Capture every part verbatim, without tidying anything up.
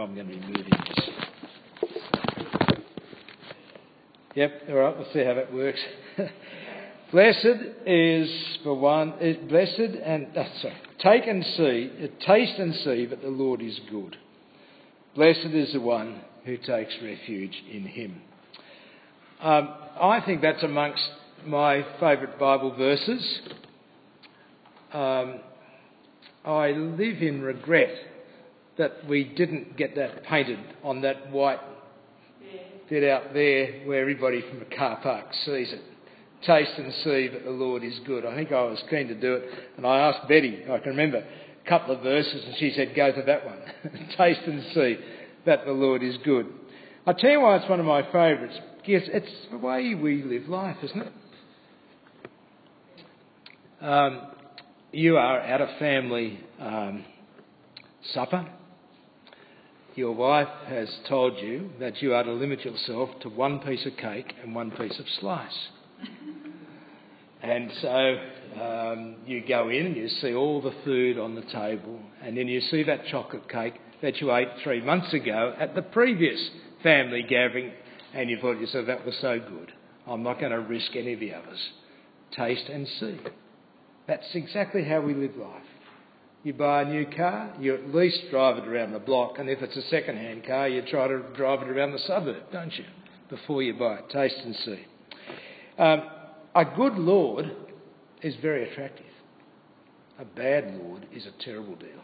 know I'm going to be moving this. Yep, all right, we'll see how that works. Blessed is for one, is blessed and, oh, sorry, take and see, taste and see that the Lord is good. Blessed is the one who takes refuge in him. Um, I think that's amongst my favourite Bible verses. Um, I live in regret that we didn't get that painted on that white bit out there where everybody from the car park sees it. Taste and see that the Lord is good. I think I was keen to do it, and I asked Betty, I can remember, a couple of verses, and she said, go to that one. Taste and see that the Lord is good. I'll tell you why it's one of my favourites, because it's the way we live life, isn't it? Um, you are at a family um, supper. Your wife has told you that you are to limit yourself to one piece of cake and one piece of slice. And so um, you go in and you see all the food on the table, and then you see that chocolate cake that you ate three months ago at the previous family gathering, and you thought to yourself, that was so good, I'm not going to risk any of the others. Taste and see. That's exactly how we live life. You buy a new car, you at least drive it around the block, and if it's a second-hand car, you try to drive it around the suburb, don't you, before you buy it. Taste and see. Um, A good Lord is very attractive. A bad Lord is a terrible deal.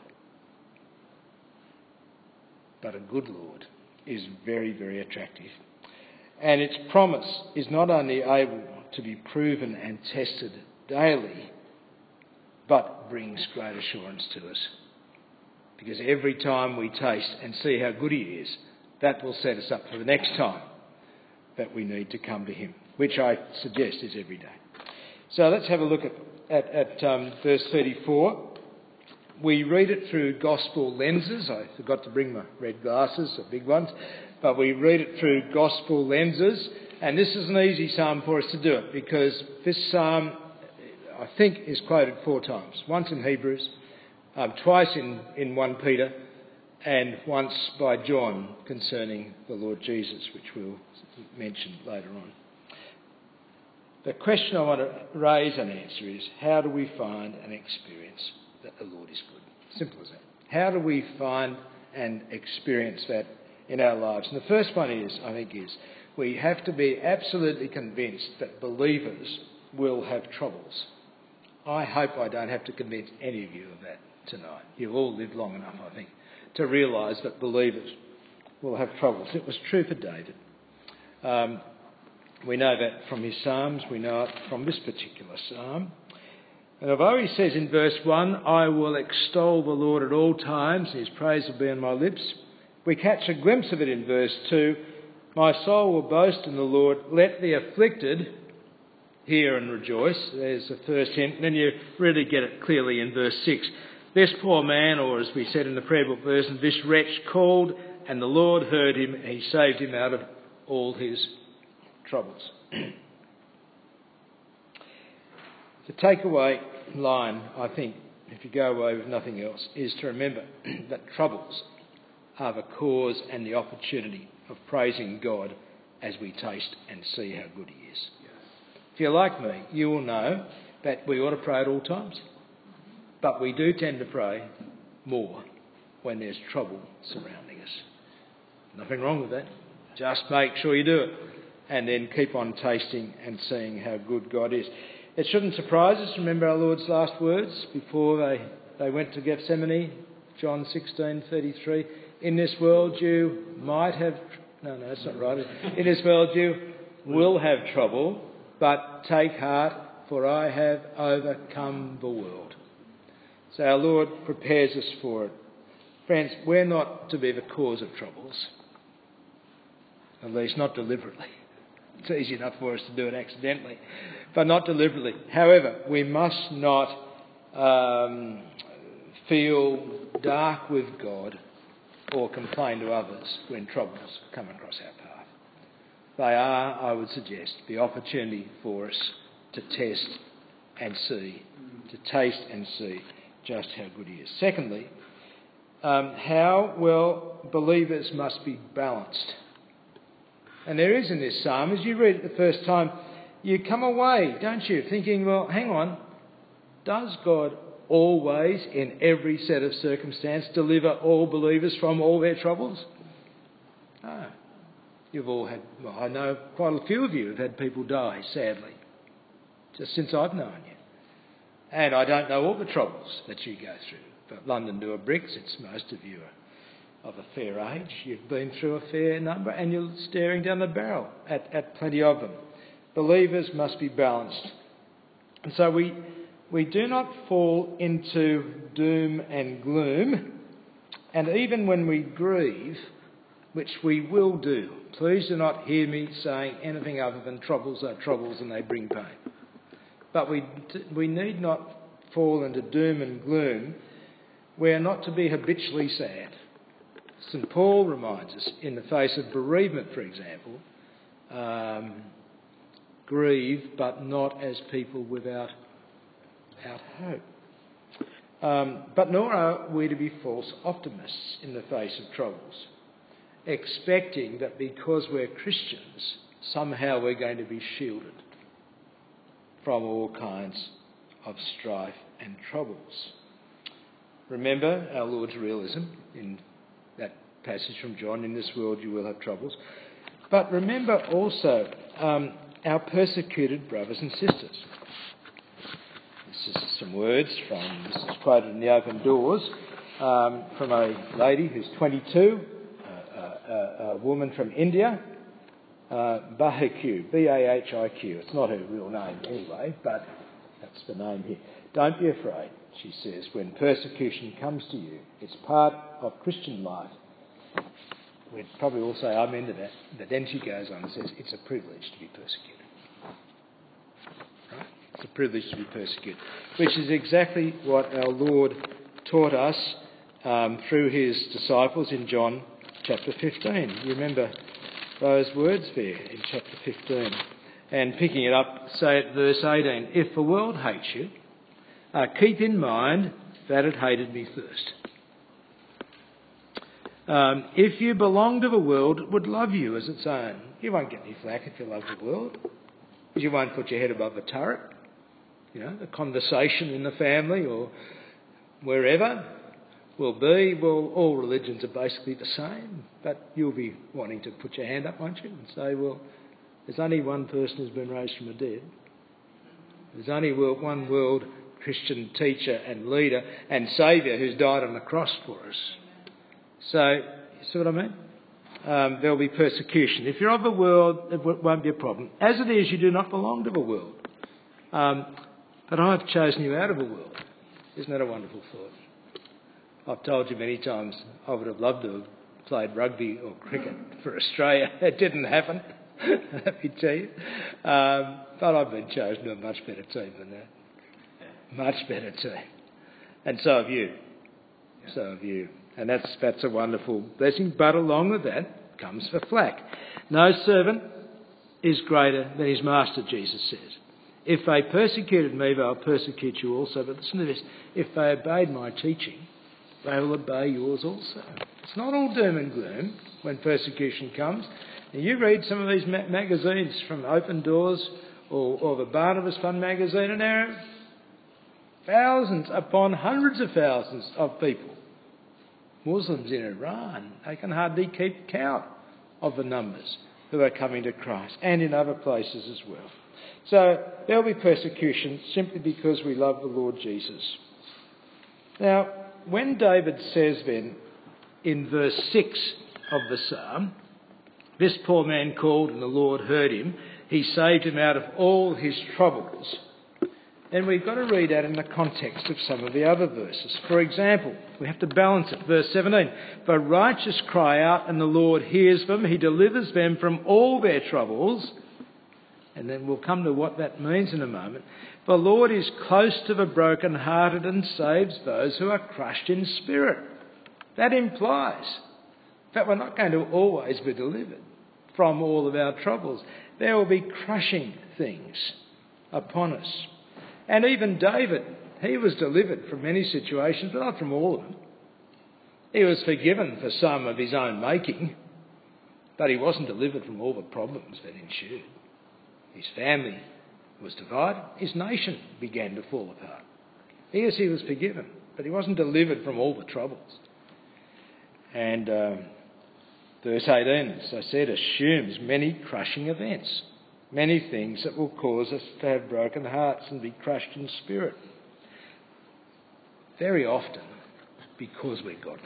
But a good Lord is very, very attractive. And its promise is not only able to be proven and tested daily, but brings great assurance to us. Because every time we taste and see how good he is, that will set us up for the next time that we need to come to him, which I suggest is every day. So let's have a look at, at, at um, verse thirty-four. We read it through gospel lenses. I forgot to bring my red glasses, the big ones, but we read it through gospel lenses. And this is an easy psalm for us to do it, because this psalm, I think, is quoted four times. Once in Hebrews, um, twice in, in First Peter, and once by John concerning the Lord Jesus, which we'll mention later on. The question I want to raise and answer is, how do we find and experience that the Lord is good? Simple as that. How do we find and experience that in our lives? And the first one is, I think, is we have to be absolutely convinced that believers will have troubles. I hope I don't have to convince any of you of that tonight. You've all lived long enough, I think, to realise that believers will have troubles. It was true for David. Um, we know that from his psalms. We know it from this particular psalm. And although he says in verse one, I will extol the Lord at all times, his praise will be on my lips, we catch a glimpse of it in verse two. My soul will boast in the Lord. Let the afflicted hear and rejoice. There's the first hint. And then you really get it clearly in verse six. This poor man, or as we said in the prayer book version, this wretch called, and the Lord heard him, and he saved him out of all his troubles. The takeaway line, I think, if you go away with nothing else, is to remember that troubles are the cause and the opportunity of praising God as we taste and see how good he is. If you're like me, you will know that we ought to pray at all times. But we do tend to pray more when there's trouble surrounding us. Nothing wrong with that. Just make sure you do it. And then keep on tasting and seeing how good God is. It shouldn't surprise us. Remember our Lord's last words before they, they went to Gethsemane? John sixteen thirty-three. In this world you might have... No, no, that's not right. In this world you will have trouble, but take heart, for I have overcome the world. So our Lord prepares us for it. Friends, we're not to be the cause of troubles. At least not deliberately. It's easy enough for us to do it accidentally, but not deliberately. However, we must not um, feel dark with God or complain to others when troubles come across our path. They are, I would suggest, the opportunity for us to test and see, to taste and see just how good he is. Secondly, um, how, well, believers must be balanced. And there is in this psalm, as you read it the first time, you come away, don't you, thinking, well, hang on, does God always, in every set of circumstance, deliver all believers from all their troubles? No. You've all had, well, I know quite a few of you have had people die, sadly, just since I've known you. And I don't know all the troubles that you go through. But London to a bricks, it's most of you are of a fair age. You've been through a fair number and you're staring down the barrel at, at plenty of them. Believers must be balanced. And so we we do not fall into doom and gloom. And even when we grieve, which we will do, please do not hear me saying anything other than troubles are troubles and they bring pain. But we we need not fall into doom and gloom. We are not to be habitually sad. Saint Paul reminds us, in the face of bereavement, for example, um, grieve, but not as people without, without hope. Um, but nor are we to be false optimists in the face of troubles, expecting that because we're Christians, somehow we're going to be shielded from all kinds of strife and troubles. Remember our Lord's realism in that passage from John, in this world you will have troubles. But remember also um, our persecuted brothers and sisters. This is some words from, this is quoted in the Open Doors, um, from a lady who's twenty-two, uh, uh, a woman from India, uh, Bahiq, B A H I Q. It's not her real name anyway, but that's the name here. Don't be afraid, she says, when persecution comes to you. It's part of Christian life. We'd probably all say amen to that. But then she goes on and says, it's a privilege to be persecuted. Right? It's a privilege to be persecuted. Which is exactly what our Lord taught us um, through his disciples in John chapter fifteen. You remember those words there in chapter fifteen. And picking it up, say at verse eighteen, if the world hates you, uh, keep in mind that it hated me first. Um, if you belong to the world, it would love you as its own. You won't get any flack if you love the world. You won't put your head above the turret. You know, the conversation in the family or wherever will be, well, all religions are basically the same, but you'll be wanting to put your hand up, won't you, and say, well, there's only one person who's been raised from the dead. There's only one world Christian teacher and leader and saviour who's died on the cross for us. So, you see what I mean? Um, there will be persecution. If you're of the world, it won't be a problem. As it is, you do not belong to the world. Um, but I have chosen you out of the world. Isn't that a wonderful thought? I've told you many times I would have loved to have played rugby or cricket for Australia. It didn't happen, let me tell you. Um, but I've been chosen to a much better team than that. Much better team. And so have you. So have you. And that's that's a wonderful blessing. But along with that comes the flack. No servant is greater than his master, Jesus says. If they persecuted me, they'll persecute you also. But listen to this. If they obeyed my teaching, they will obey yours also. It's not all doom and gloom when persecution comes. Now you read some of these ma- magazines from Open Doors or, or the Barnabas Fund magazine, and there are thousands upon hundreds of thousands of people, Muslims in Iran. They can hardly keep count of the numbers who are coming to Christ, and in other places as well. So there will be persecution simply because we love the Lord Jesus. Now, when David says then in verse six of the psalm, this poor man called and the Lord heard him, he saved him out of all his troubles, then we've got to read that in the context of some of the other verses. For example, we have to balance it. Verse seventeen, the righteous cry out and the Lord hears them. He delivers them from all their troubles. And then we'll come to what that means in a moment. The Lord is close to the brokenhearted and saves those who are crushed in spirit. That implies that we're not going to always be delivered from all of our troubles. There will be crushing things upon us. And even David, he was delivered from many situations, but not from all of them. He was forgiven for some of his own making, but he wasn't delivered from all the problems that ensued. His family was divided. His nation began to fall apart. Yes, he was forgiven, but he wasn't delivered from all the troubles. And um, verse eighteen, as I said, assumes many crushing events, many things that will cause us to have broken hearts and be crushed in spirit. Very often, because we're godly.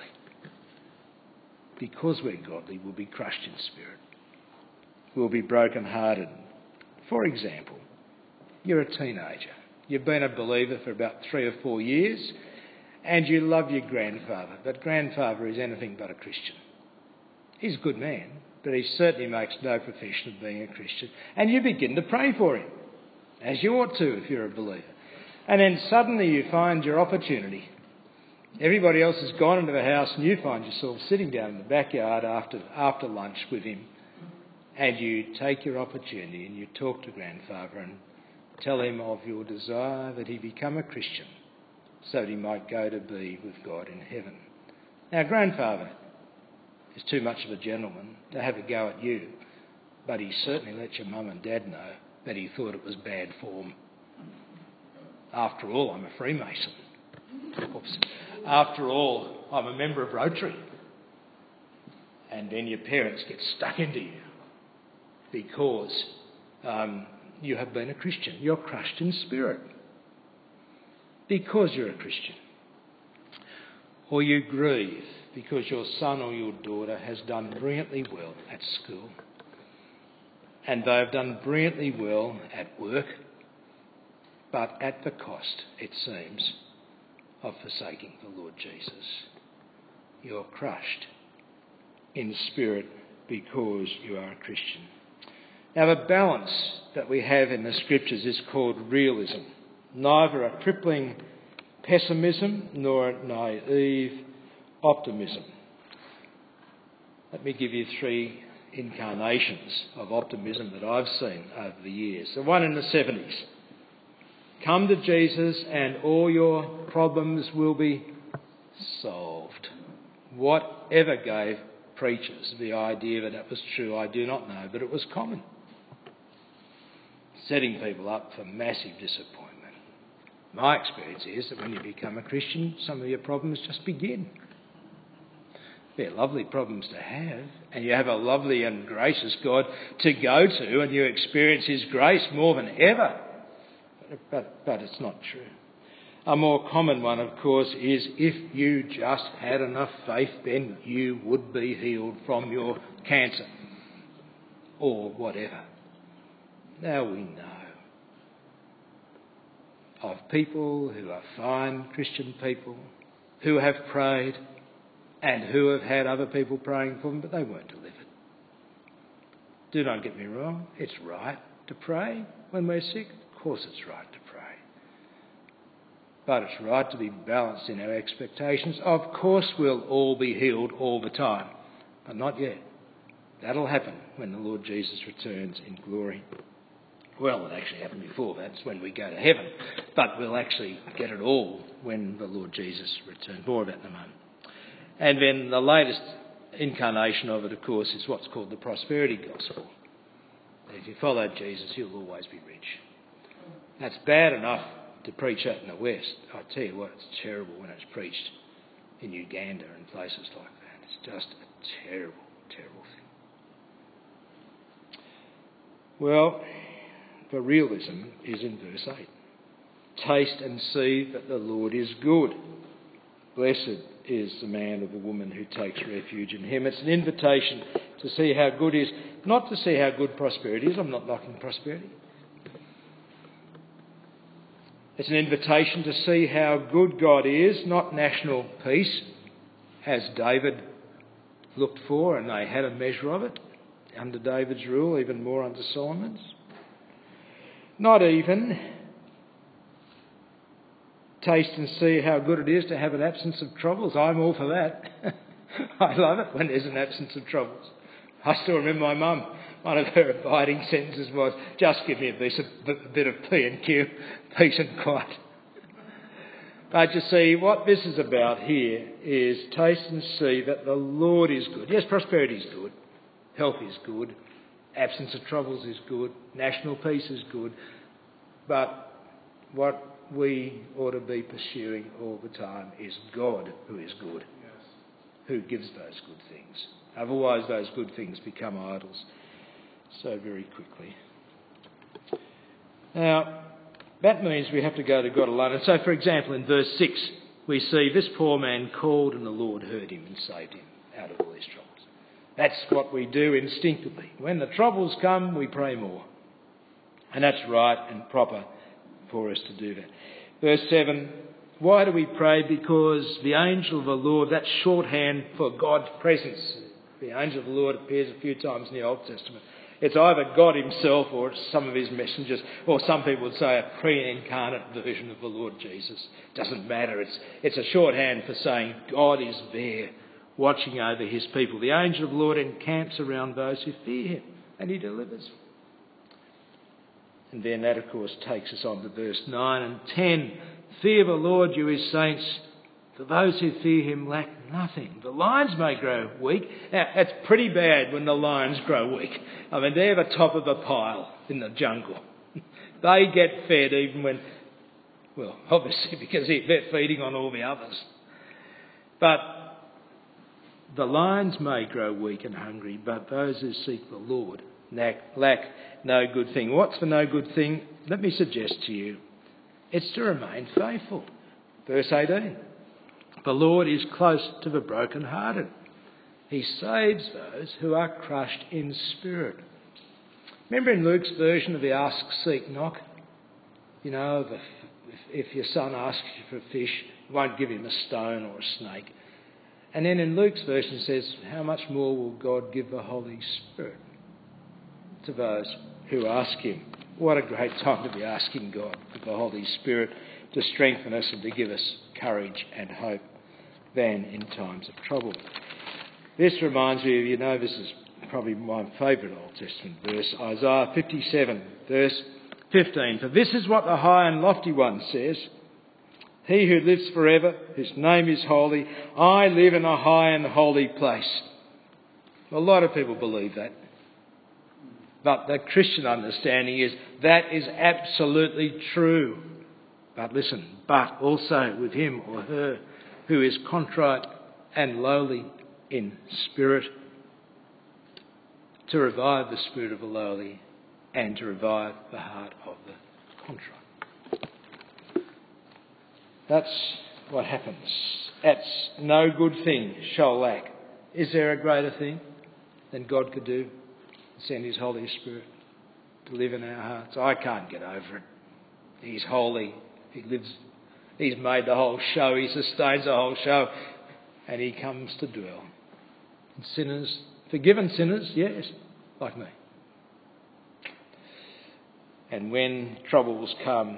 Because we're godly, we'll be crushed in spirit. We'll be broken-hearted. For example, you're a teenager. You've been a believer for about three or four years, and you love your grandfather, but grandfather is anything but a Christian. He's a good man, but he certainly makes no profession of being a Christian. And you begin to pray for him, as you ought to if you're a believer. And then suddenly you find your opportunity. Everybody else has gone into the house and you find yourself sitting down in the backyard after, after lunch with him, and you take your opportunity and you talk to grandfather and tell him of your desire that he become a Christian so that he might go to be with God in heaven. Now, grandfather is too much of a gentleman to have a go at you, but he certainly let your mum and dad know that he thought it was bad form. After all, I'm a Freemason. Oops. After all, I'm a member of Rotary. And then your parents get stuck into you because um, you have been a Christian. You're crushed in spirit because you're a Christian. Or you grieve because your son or your daughter has done brilliantly well at school, and they have done brilliantly well at work, but at the cost, it seems, of forsaking the Lord Jesus. You're crushed in spirit because you are a Christian. Now, the balance that we have in the Scriptures is called realism. Neither a crippling pessimism nor a naive optimism. Let me give you three incarnations of optimism that I've seen over the years. The one in the seventies. Come to Jesus and all your problems will be solved. Whatever gave preachers the idea that that was true, I do not know, but it was common. Setting people up for massive disappointment. My experience is that when you become a Christian, some of your problems just begin. They're lovely problems to have, and you have a lovely and gracious God to go to, and you experience His grace more than ever. But, but it's not true. A more common one, of course, is if you just had enough faith, then you would be healed from your cancer or whatever. Now we know of people who are fine Christian people who have prayed and who have had other people praying for them, but they weren't delivered. Do not get me wrong, it's right to pray when we're sick. Of course it's right to pray. But it's right to be balanced in our expectations. Of course we'll all be healed all the time, but not yet. That'll happen when the Lord Jesus returns in glory. Well, it actually happened before. That's when we go to heaven. But we'll actually get it all when the Lord Jesus returns. More of that in a moment. And then the latest incarnation of it, of course, is what's called the prosperity gospel. If you follow Jesus, you'll always be rich. That's bad enough to preach out in the West. I tell you what, it's terrible when it's preached in Uganda and places like that. It's just a terrible, terrible thing. Well, the realism is in verse eight. Taste and see that the Lord is good. Blessed is the man or the woman who takes refuge in him. It's an invitation to see how good is, not to see how good prosperity is. I'm not knocking prosperity. It's an invitation to see how good God is, not national peace, as David looked for, and they had a measure of it under David's rule, even more under Solomon's. Not even taste and see how good it is to have an absence of troubles. I'm all for that. I love it when there's an absence of troubles. I still remember my mum, one of her abiding sentences was, just give me a bit of, a bit of P and Q, peace and quiet. But you see, what this is about here is taste and see that the Lord is good. Yes, prosperity is good. Health is good. Absence of troubles is good. National peace is good. But what we ought to be pursuing all the time is God, who is good, yes, who gives those good things. Otherwise, those good things become idols so very quickly. Now, that means we have to go to God alone. And so, for example, in verse six, we see this poor man called and the Lord heard him and saved him out of all his troubles. That's what we do instinctively. When the troubles come, we pray more. And that's right and proper for us to do that. Verse seven, why do we pray? Because the angel of the Lord, that's shorthand for God's presence. The angel of the Lord appears a few times in the Old Testament. It's either God himself or it's some of his messengers, or some people would say a pre-incarnate version of the Lord Jesus. Doesn't matter. It's, it's a shorthand for saying God is there watching over his people. The angel of the Lord encamps around those who fear him and he delivers. And then that, of course, takes us on to verse nine and ten. Fear the Lord, you his saints, for those who fear him lack nothing. The lions may grow weak. Now, that's pretty bad when the lions grow weak. I mean, they're the top of the pile in the jungle. They get fed even when, well, obviously because they're feeding on all the others. But the lions may grow weak and hungry, but those who seek the Lord lack, lack no good thing. What's the no good thing? Let me suggest to you, it's to remain faithful. Verse eighteen. The Lord is close to the brokenhearted. He saves those who are crushed in spirit. Remember in Luke's version of the ask, seek, knock? You know, the, if, if your son asks you for a fish, you won't give him a stone or a snake. And then in Luke's version it says, how much more will God give the Holy Spirit to those who ask him? What a great time to be asking God for the Holy Spirit to strengthen us and to give us courage and hope than in times of trouble. This reminds me of, you know, this is probably my favourite Old Testament verse, Isaiah fifty-seven, verse fifteen. For this is what the high and lofty one says, he who lives forever, whose name is holy, I live in a high and holy place. A lot of people believe that. But the Christian understanding is that is absolutely true. But listen, but also with him or her who is contrite and lowly in spirit, to revive the spirit of the lowly and to revive the heart of the contrite. That's what happens. That's no good thing shall lack. Is there a greater thing than God could do? Send his Holy Spirit to live in our hearts. I can't get over it. He's holy. He lives. He's made the whole show. He sustains the whole show. And he comes to dwell. And sinners, forgiven sinners, yes, like me. And when troubles come,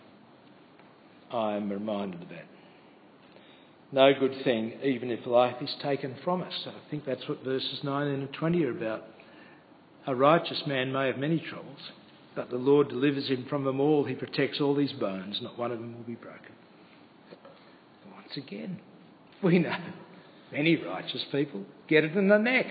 I am reminded of that. No good thing, even if life is taken from us. So I think that's what verses nineteen and twenty are about. A righteous man may have many troubles, but the Lord delivers him from them all. He protects all his bones. Not one of them will be broken. Once again, we know many righteous people get it in the neck.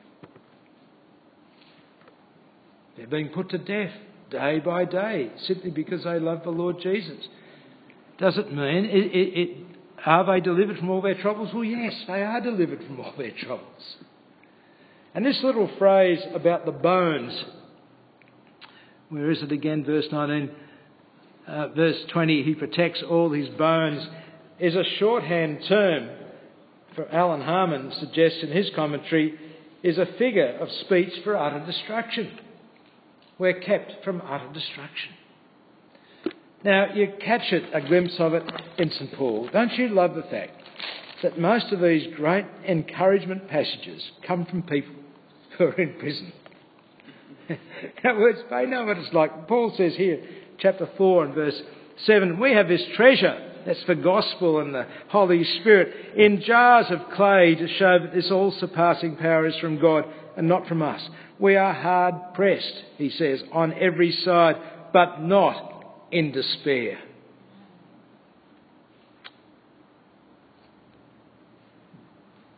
They're being put to death day by day simply because they love the Lord Jesus. Does it mean, it, it, it, are they delivered from all their troubles? Well, yes, they are delivered from all their troubles. And this little phrase about the bones, where is it again? Verse nineteen, uh, verse twenty, he protects all his bones, is a shorthand term for Alan Harmon suggests in his commentary, is a figure of speech for utter destruction. We're kept from utter destruction. Now, you catch it, a glimpse of it in St Paul. Don't you love the fact that most of these great encouragement passages come from people who are in prison? In other words, they know what it's like. Paul says here, chapter four and verse seven, we have this treasure, that's the gospel and the Holy Spirit, in jars of clay to show that this all-surpassing power is from God and not from us. We are hard pressed, he says, on every side, but not in despair.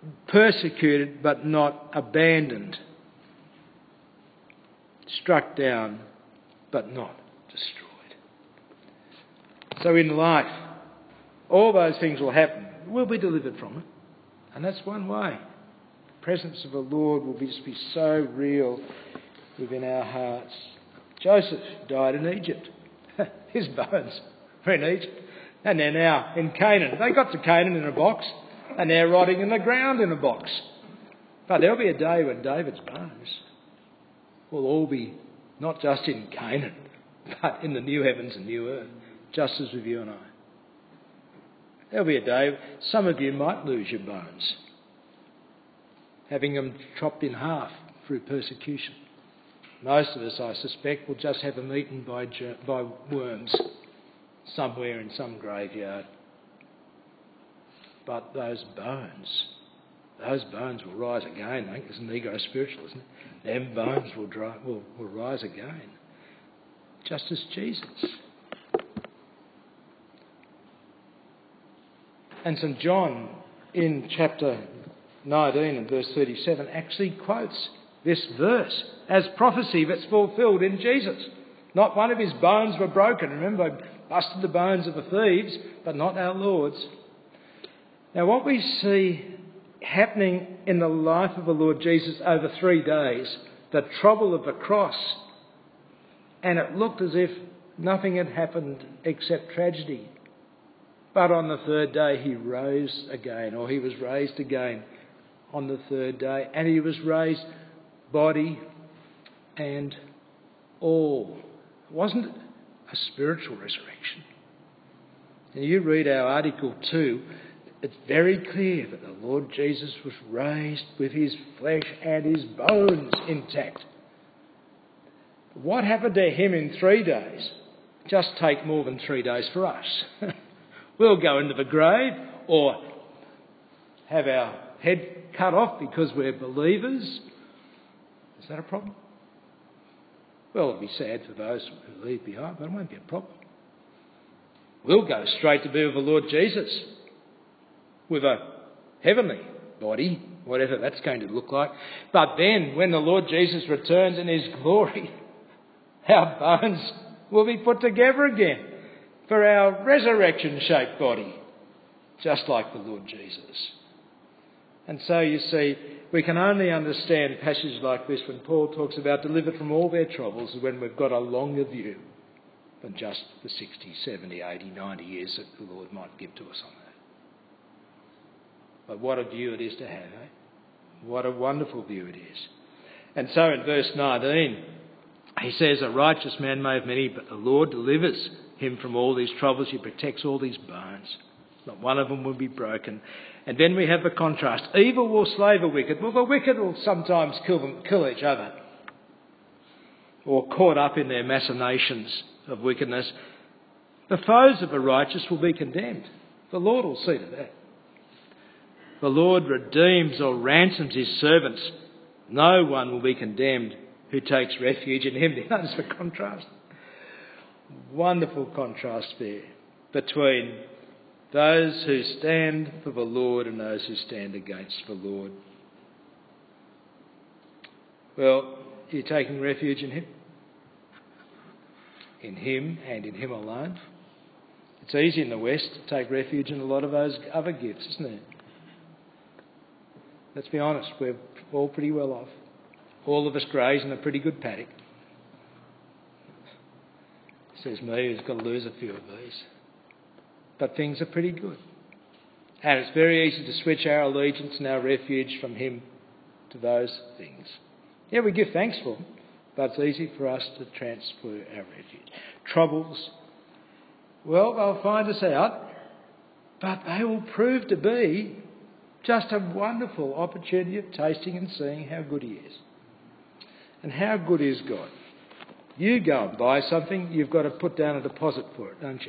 persecuted but not abandoned, struck down but not destroyed. So in life, all those things will happen. We'll be delivered from it. And that's one way. The presence of the Lord will just be so real within our hearts. Joseph died in Egypt. His bones were in Egypt. And they're now in Canaan. They got to Canaan in a box. And they're rotting in the ground in a box. But there'll be a day when David's bones will all be not just in Canaan, but in the new heavens and new earth, just as with you and I. There'll be a day, some of you might lose your bones, having them chopped in half through persecution. Most of us, I suspect, will just have them eaten by, ger- by worms somewhere in some graveyard. But those bones, those bones will rise again. I think it's negro spiritual, isn't it? Them bones will, dry, will, will rise again, just as Jesus. And St John, in chapter nineteen and verse thirty-seven, actually quotes this verse as prophecy that's fulfilled in Jesus. Not one of his bones were broken. Remember, they busted the bones of the thieves, but not our Lord's. Now, what we see happening in the life of the Lord Jesus over three days, the trouble of the cross, and it looked as if nothing had happened except tragedy. But on the third day he rose again, or he was raised again on the third day, and he was raised body and all. It wasn't a spiritual resurrection. And you read our Article two, it's very clear that the Lord Jesus was raised with his flesh and his bones intact. What happened to him in three days? Just take more than three days for us. We'll go into the grave or have our head cut off because we're believers. Is that a problem? Well, it'll be sad for those who leave behind, but it won't be a problem. We'll go straight to be with the Lord Jesus with a heavenly body, whatever that's going to look like. But then, when the Lord Jesus returns in his glory, our bones will be put together again for our resurrection-shaped body, just like the Lord Jesus. And so, you see, we can only understand passages like this when Paul talks about delivered from all their troubles when we've got a longer view than just the sixty, seventy, eighty, ninety years that the Lord might give to us on that. But what a view it is to have, eh? What a wonderful view it is. And so in verse nineteen, he says, a righteous man may have many, but the Lord delivers him from all these troubles. He protects all these bones. Not one of them will be broken. And then we have the contrast. Evil will slay the wicked. Well, the wicked will sometimes kill them, kill each other, or caught up in their machinations of wickedness. The foes of the righteous will be condemned. The Lord will see to that. The Lord redeems or ransoms his servants. No one will be condemned who takes refuge in him. Notice the contrast. Wonderful contrast there between those who stand for the Lord and those who stand against the Lord. Well, you're taking refuge in him. In him and in him alone. It's easy in the West to take refuge in a lot of those other gifts, isn't it? Let's be honest, we're all pretty well off. All of us graze in a pretty good paddock. Says me, who's got to lose a few of these. But things are pretty good. And it's very easy to switch our allegiance and our refuge from him to those things. Yeah, we give thanks for them, but it's easy for us to transfer our refuge. Troubles, well, they'll find us out, but they will prove to be just a wonderful opportunity of tasting and seeing how good he is. And how good is God? You go and buy something, you've got to put down a deposit for it, don't you?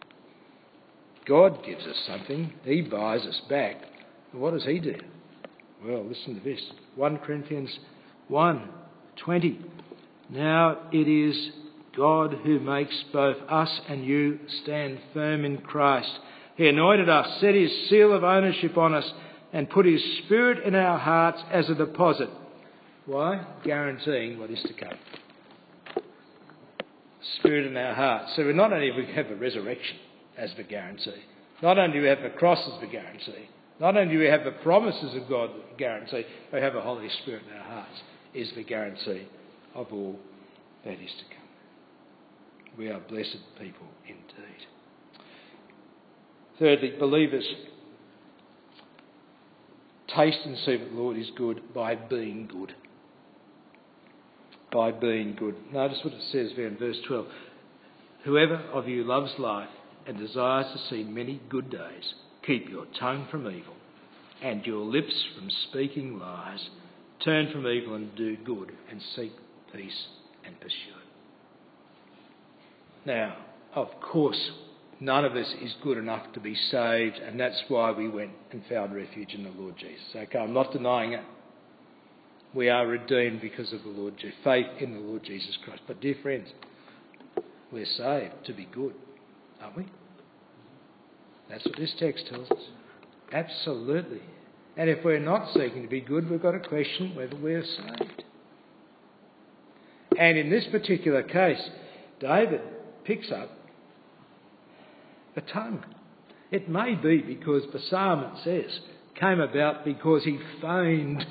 God gives us something, he buys us back. And what does he do? Well, listen to this. First Corinthians one twenty. Now it is God who makes both us and you stand firm in Christ. He anointed us, set his seal of ownership on us, and put his Spirit in our hearts as a deposit. Why? Guaranteeing what is to come. Spirit in our hearts. So we not only we have a resurrection as the guarantee, not only do we have the cross as the guarantee, not only do we have the promises of God guarantee, we have the Holy Spirit in our hearts is the guarantee of all that is to come. We are blessed people indeed. Thirdly, believers taste and see that the Lord is good by being good. By being good. Notice what it says there in verse twelve. Whoever of you loves life and desires to see many good days, keep your tongue from evil and your lips from speaking lies. Turn from evil and do good and seek peace and pursue it. Now, of course, none of us is good enough to be saved, and that's why we went and found refuge in the Lord Jesus. Okay, I'm not denying it. We are redeemed because of the Lord Jesus, faith in the Lord Jesus Christ. But dear friends, we're saved to be good, aren't we? That's what this text tells us. Absolutely. And if we're not seeking to be good, we've got to question whether we're saved. And in this particular case, David picks up the tongue. It may be because the psalm, it says, came about because he feigned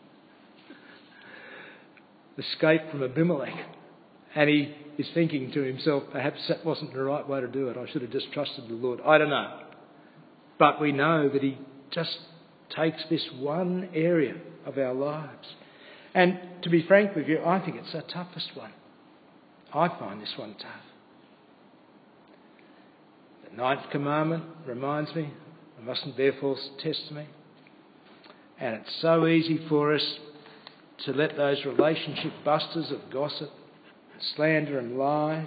escape from Abimelech. And he is thinking to himself, perhaps that wasn't the right way to do it. I should have just trusted the Lord. I don't know. But we know that he just takes this one area of our lives. And to be frank with you, I think it's the toughest one. I find this one tough. The ninth commandment reminds me, I mustn't bear false testimony. And it's so easy for us to let those relationship busters of gossip, slander and lies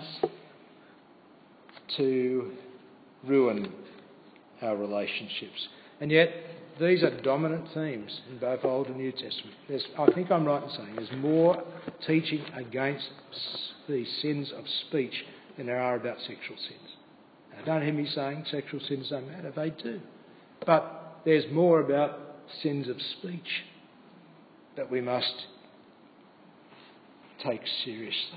to ruin our relationships. And yet, these are dominant themes in both Old and New Testament. There's, I think I'm right in saying there's more teaching against the sins of speech than there are about sexual sins. Now, don't hear me saying sexual sins don't matter. They do. But there's more about sins of speech that we must take seriously.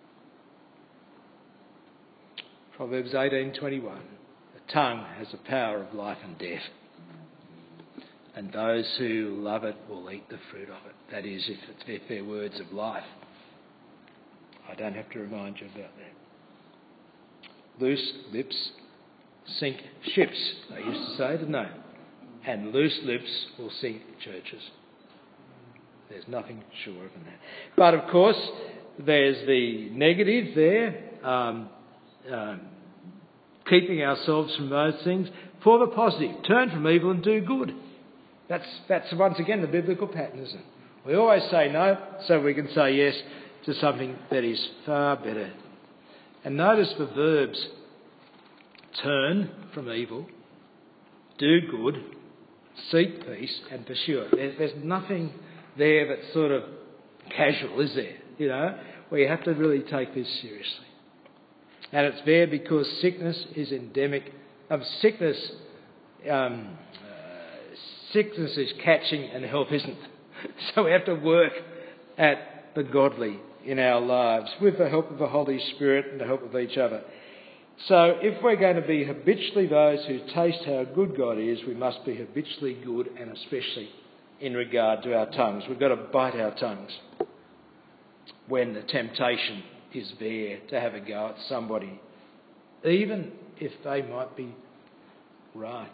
Proverbs eighteen twenty-one. The tongue has the power of life and death, and those who love it will eat the fruit of it. That is, if, it's, if they're words of life. I don't have to remind you about that. Loose lips sink ships, they used to say, didn't they? And loose lips will sink churches. There's nothing surer than that. But of course, there's the negative there, um, um, keeping ourselves from those things. For the positive, turn from evil and do good. That's, that's once again the biblical pattern, isn't it? We always say no, so we can say yes to something that is far better. And notice the verbs: turn from evil, do good, seek peace and pursue it. There's, there's nothing there that's sort of casual, is there? You know, we have to really take this seriously. And it's there because sickness is endemic. Um, sickness, um, uh, sickness is catching and health isn't. So we have to work at the godly in our lives with the help of the Holy Spirit and the help of each other. So if we're going to be habitually those who taste how good God is, we must be habitually good, and especially in regard to our tongues. We've got to bite our tongues when the temptation is there to have a go at somebody, even if they might be right.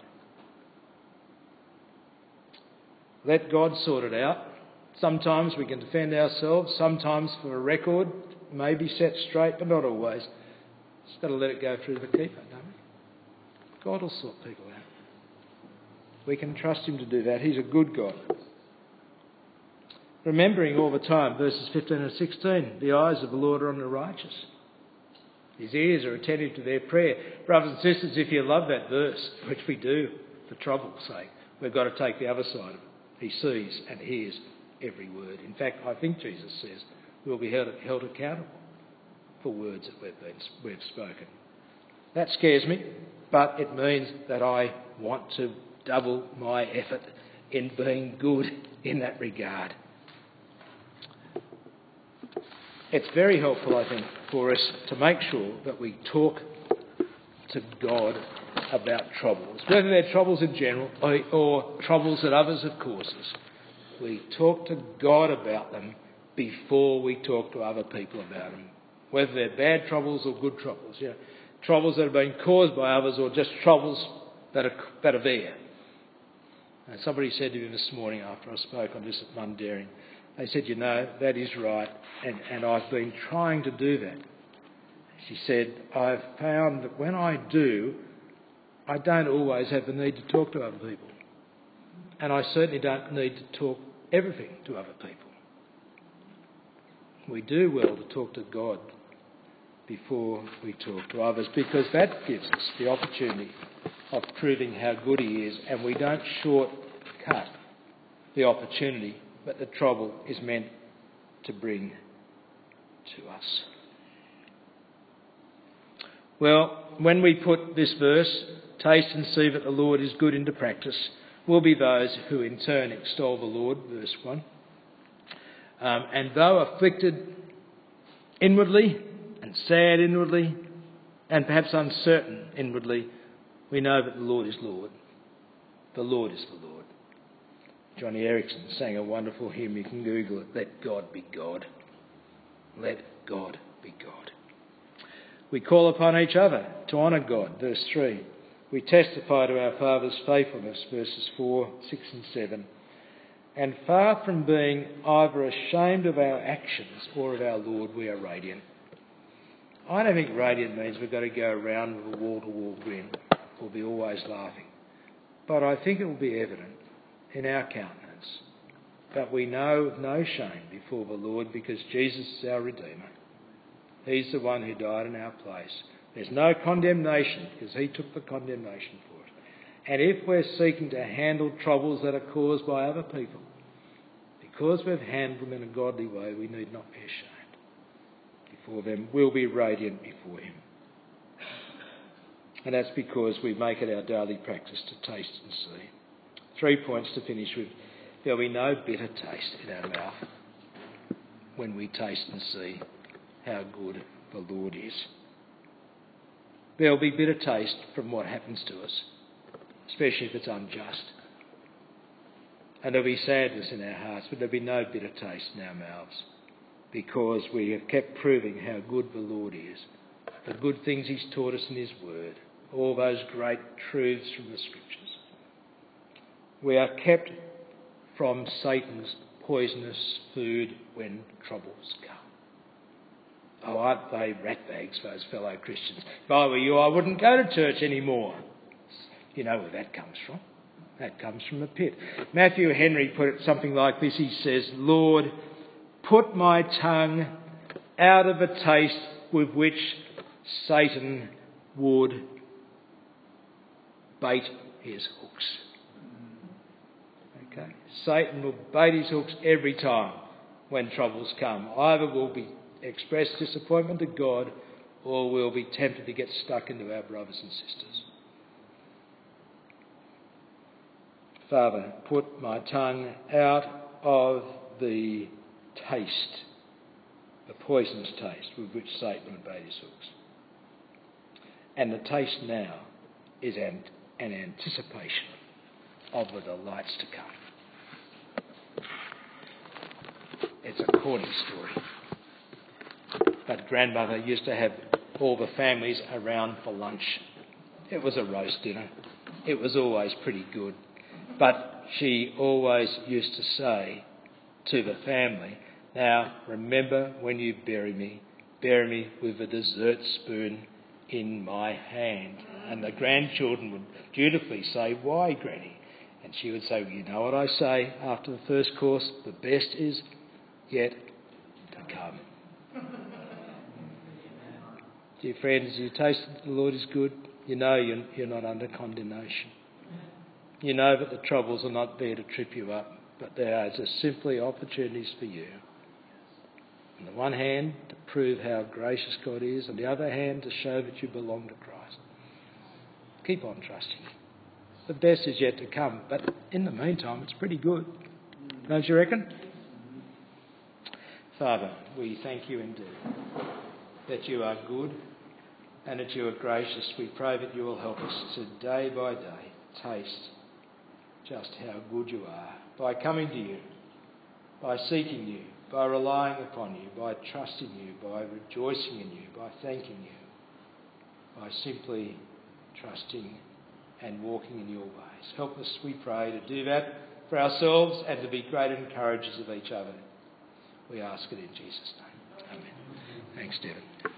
Let God sort it out. Sometimes we can defend ourselves, sometimes for a record, maybe set straight, but not always. Just got to let it go through the keeper, don't we? God will sort people out. We can trust him to do that. He's a good God. Remembering all the time, verses fifteen and sixteen, the eyes of the Lord are on the righteous. His ears are attentive to their prayer. Brothers and sisters, if you love that verse, which we do for trouble's sake, we've got to take the other side of it. He sees and hears every word. In fact, I think Jesus says we'll be held, held accountable for words that we've, been, we've spoken. That scares me, but it means that I want to double my effort in being good in that regard. It's very helpful, I think, for us to make sure that we talk to God about troubles, whether they're troubles in general or, or troubles that others have caused us. We talk to God about them before we talk to other people about them, whether they're bad troubles or good troubles, you know, troubles that have been caused by others or just troubles that are, that are there. And somebody said to me this morning after I spoke on this at Mundaring, they said, you know, that is right, and, and I've been trying to do that. She said, I've found that when I do, I don't always have the need to talk to other people. And I certainly don't need to talk everything to other people. We do well to talk to God before we talk to others, because that gives us the opportunity of proving how good He is, and we don't shortcut the opportunity that the trouble is meant to bring to us. Well, when we put this verse, taste and see that the Lord is good, into practice, will be those who in turn extol the Lord, verse one. Um, and though afflicted inwardly and sad inwardly and perhaps uncertain inwardly, we know that the Lord is Lord. The Lord is the Lord. Johnny Erickson sang a wonderful hymn. You can Google it. Let God be God. Let God be God. We call upon each other to honour God, verse three. We testify to our Father's faithfulness, verses four, six and seven. And far from being either ashamed of our actions or of our Lord, we are radiant. I don't think radiant means we've got to go around with a wall-to-wall grin or be always laughing. But I think it will be evident in our countenance that we know no shame before the Lord, because Jesus is our Redeemer. He's the one who died in our place. There's no condemnation because He took the condemnation for it. And if we're seeking to handle troubles that are caused by other people, because we've handled them in a godly way, we need not be ashamed before them. We'll be radiant before Him. And that's because we make it our daily practice to taste and see. Three points to finish with. There'll be no bitter taste in our mouth when we taste and see how good the Lord is. There'll be bitter taste from what happens to us, especially if it's unjust. And there'll be sadness in our hearts, but there'll be no bitter taste in our mouths, because we have kept proving how good the Lord is, the good things He's taught us in His Word, all those great truths from the Scriptures. We are kept from Satan's poisonous food when troubles come. Oh, aren't they ratbags, those fellow Christians? If I were you, I wouldn't go to church anymore. You know where that comes from. That comes from the pit. Matthew Henry put it something like this. He says, Lord, put my tongue out of a taste with which Satan would bait his hooks. Okay? Satan will bait his hooks every time when troubles come. Either we'll be express disappointment to God, or we'll be tempted to get stuck into our brothers and sisters. Father, put my tongue out of the taste, the poisonous taste with which Satan would bait his hooks. And the taste now is an, an anticipation of the delights to come. It's a corny story. But grandmother used to have all the families around for lunch. It was a roast dinner. It was always pretty good. But she always used to say to the family, now remember when you bury me, bury me with a dessert spoon in my hand. And the grandchildren would dutifully say, why, Granny? And she would say, well, you know what I say after the first course, the best is yet to come. Dear friends, you taste that the Lord is good, you know you're, you're not under condemnation. You know that the troubles are not there to trip you up, but they are just simply opportunities for you. On the one hand, to prove how gracious God is, on the other hand, to show that you belong to Christ. Keep on trusting Him. The best is yet to come, but in the meantime, it's pretty good. Don't you reckon? Father, we thank you indeed that you are good and that you are gracious. We pray that you will help us to day by day taste just how good you are by coming to you, by seeking you, by relying upon you, by trusting you, by rejoicing in you, by thanking you, by simply trusting and walking in your ways. Help us, we pray, to do that for ourselves and to be great encouragers of each other. We ask it in Jesus' name. Amen. Thanks, Stephen.